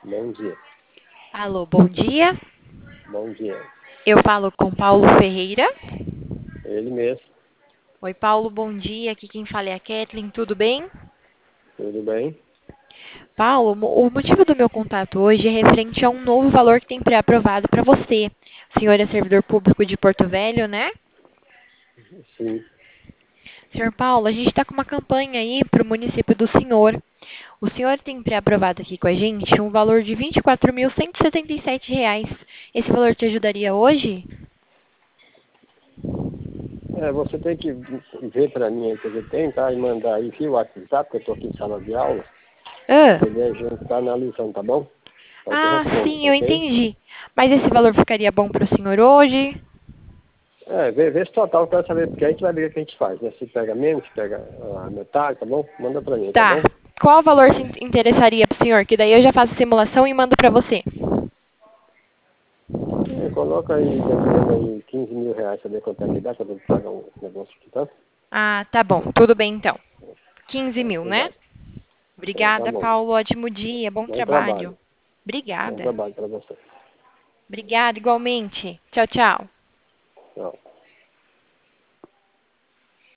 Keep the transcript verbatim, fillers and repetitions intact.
Bom dia. Alô, bom dia. Bom dia. Eu falo com Paulo Ferreira. Ele mesmo. Oi, Paulo, bom dia. Aqui quem fala é a Kathleen, tudo bem? Tudo bem? Paulo, mo- o motivo do meu contato hoje é referente a um novo valor que tem pré-aprovado para você. O senhor é servidor público de Porto Velho, né? Sim. Senhor Paulo, a gente está com uma campanha aí para o município do senhor. O senhor tem pré-aprovado aqui com a gente um valor de vinte e quatro mil cento e setenta e sete reais. Esse valor te ajudaria hoje? É, você tem que ver para mim aí que ele tem, tá? E mandar aí via WhatsApp, que eu estou aqui em sala de aula. Ah. E daí a gente está analisando, tá bom? Aí te Ah, respondo, sim, tá eu ok? entendi. Mas esse valor ficaria bom para o senhor hoje? É, vê, vê esse total, eu quero saber, porque aí a gente vai ver o que a gente faz, né? Se pega menos, se pega a metade, tá bom? Manda para mim, tá Tá. bom? Qual valor se interessaria para o senhor? Que daí eu já faço a simulação e mando para você. É, coloca aí, mais ou menos aí, quinze mil reais, saber quanto é que dá, quando ele paga o negócio aqui, tá? Ah, tá bom. Tudo bem, então. quinze É, mil, né? obrigado. É, tá Obrigada, bom. Paulo. Ótimo dia. Bom Bom trabalho. trabalho. Bom Obrigada. trabalho para você. Obrigada, igualmente. Tchau, tchau. Tchau.